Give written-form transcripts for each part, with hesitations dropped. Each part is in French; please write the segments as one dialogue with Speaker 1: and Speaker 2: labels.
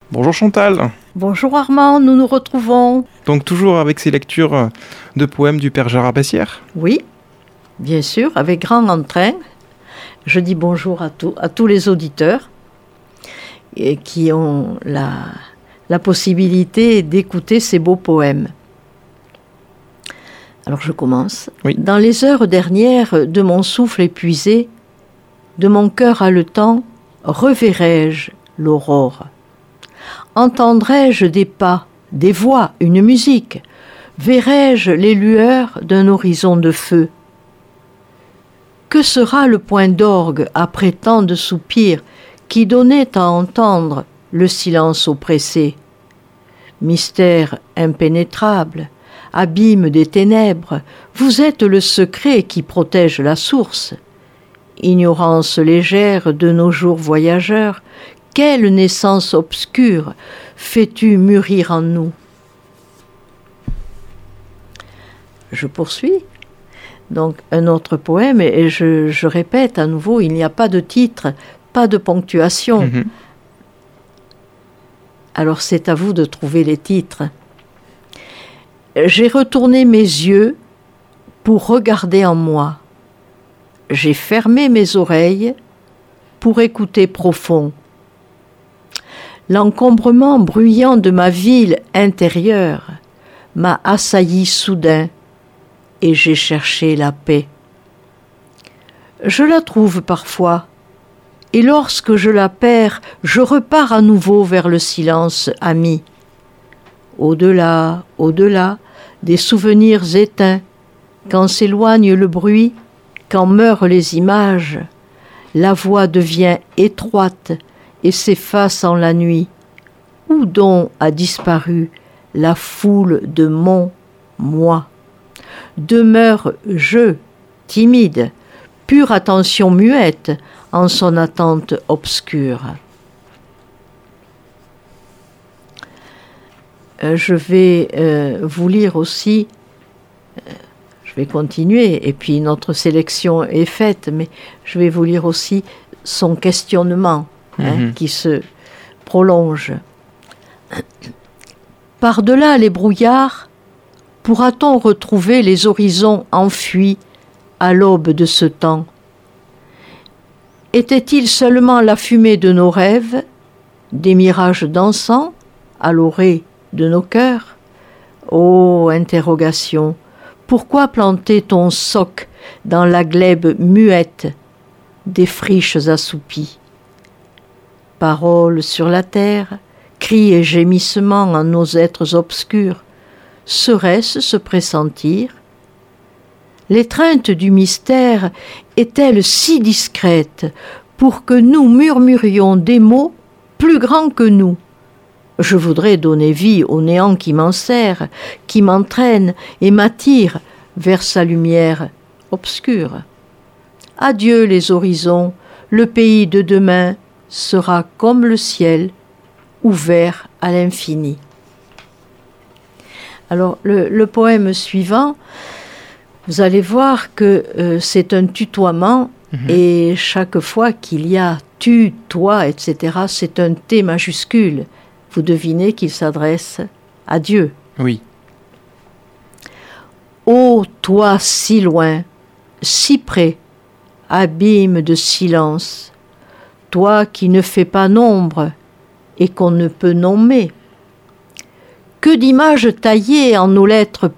Speaker 1: Bonjour Chantal.
Speaker 2: Bonjour Armand, nous nous retrouvons.
Speaker 1: Donc toujours avec ces lectures de poèmes du père Gérard Bessières.
Speaker 2: Oui, bien sûr, avec grand entrain. Je dis bonjour à tous les auditeurs et qui ont la possibilité d'écouter ces beaux poèmes. Alors je commence.
Speaker 1: Oui.
Speaker 2: Dans les heures dernières de mon souffle épuisé, de mon cœur haletant, reverrai-je l'aurore. Entendrai-je des pas, des voix, une musique? Verrai-je les lueurs d'un horizon de feu? Que sera le point d'orgue après tant de soupirs qui donnait à entendre le silence oppressé? Mystère impénétrable, abîme des ténèbres, vous êtes le secret qui protège la source. Ignorance légère de nos jours voyageurs, quelle naissance obscure fais-tu mûrir en nous? Je poursuis. Donc un autre poème, et je répète à nouveau, il n'y a pas de titre, pas de ponctuation.
Speaker 1: Mhm.
Speaker 2: Alors c'est à vous de trouver les titres. J'ai retourné mes yeux pour regarder en moi. J'ai fermé mes oreilles pour écouter profond. L'encombrement bruyant de ma ville intérieure m'a assailli soudain et j'ai cherché la paix. Je la trouve parfois, et lorsque je la perds, je repars à nouveau vers le silence ami. Au-delà, au-delà des souvenirs éteints, quand s'éloigne le bruit, quand meurent les images, la voix devient étroite et s'efface en la nuit. Où donc a disparu la foule de mon moi? Demeure je, timide, pure attention muette en son attente obscure. Je vais vous lire aussi, je vais continuer, et puis notre sélection est faite, mais je vais vous lire aussi son questionnement qui se prolonge. Par-delà les brouillards, pourra-t-on retrouver les horizons enfuis à l'aube de ce temps? Était-il seulement la fumée de nos rêves, des mirages dansants à l'orée de nos cœurs? Ô interrogation, pourquoi planter ton soc dans la glèbe muette des friches assoupies? Paroles sur la terre, cris et gémissements en nos êtres obscurs, serait-ce se pressentir? L'étreinte du mystère est-elle si discrète pour que nous murmurions des mots plus grands que nous? Je voudrais donner vie au néant qui m'enserre, qui m'entraîne et m'attire vers sa lumière obscure. Adieu les horizons, le pays de demain sera comme le ciel, ouvert à l'infini. Alors le poème suivant, vous allez voir que c'est un tutoiement et chaque fois qu'il y a tu, toi, etc., c'est un T majuscule. Vous devinez qu'il s'adresse à Dieu.
Speaker 1: Oui.
Speaker 2: Ô toi si loin, si près, abîme de silence, toi qui ne fais pas nombre et qu'on ne peut nommer. Que d'images taillées en nos lettres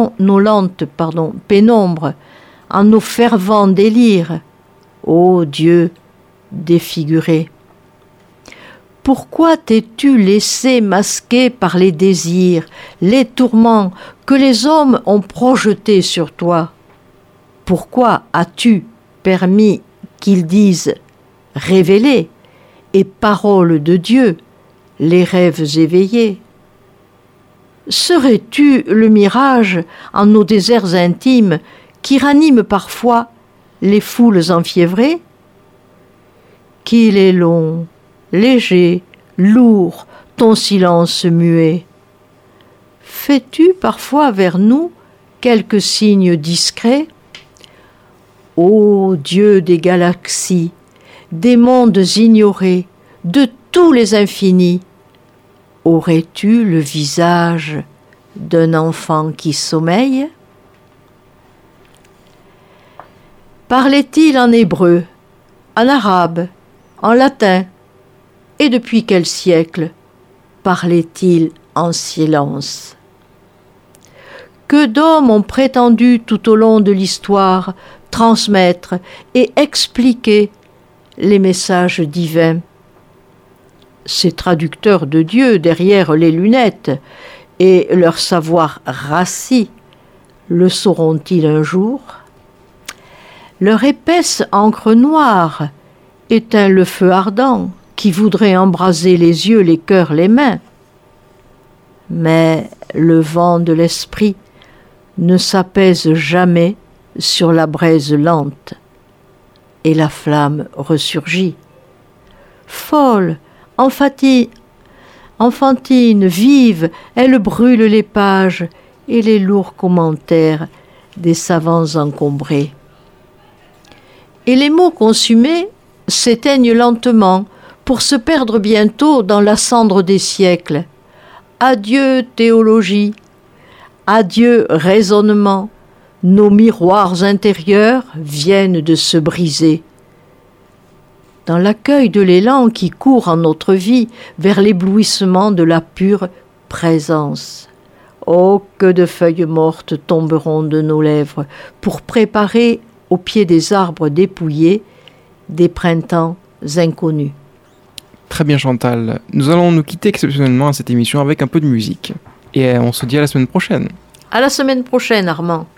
Speaker 2: pénombres, en nos fervents délires, ô Dieu défiguré. Pourquoi t'es-tu laissé masquer par les désirs, les tourments que les hommes ont projetés sur toi? Pourquoi as-tu permis qu'ils disent révélés et paroles de Dieu, les rêves éveillés? Serais-tu le mirage en nos déserts intimes qui ranime parfois les foules enfiévrées? Qu'il est long, léger, lourd, ton silence muet. Fais-tu parfois vers nous quelques signes discrets? Ô Dieu des galaxies, des mondes ignorés, de tous les infinis, Aurais-tu le visage d'un enfant qui sommeille? Parlait-il en hébreu, en arabe, en latin? Et depuis quel siècle parlait-il en silence? Que d'hommes ont prétendu tout au long de l'histoire transmettre et expliquer les messages divins. Ces traducteurs de Dieu derrière les lunettes et leur savoir rassis, le sauront-ils un jour? Leur épaisse encre noire éteint le feu ardent qui voudrait embraser les yeux, les cœurs, les mains. Mais le vent de l'esprit ne s'apaise jamais sur la braise lente, et la flamme ressurgit. Folle, enfantine, vive, elle brûle les pages et les lourds commentaires des savants encombrés. Et les mots consumés s'éteignent lentement pour se perdre bientôt dans la cendre des siècles. Adieu théologie, adieu raisonnement, nos miroirs intérieurs viennent de se briser. Dans l'accueil de l'élan qui court en notre vie vers l'éblouissement de la pure présence. Oh, que de feuilles mortes tomberont de nos lèvres pour préparer au pied des arbres dépouillés des printemps inconnus.
Speaker 1: Très bien Chantal, nous allons nous quitter exceptionnellement à cette émission avec un peu de musique. Et on se dit à la semaine prochaine.
Speaker 2: À la semaine prochaine Armand.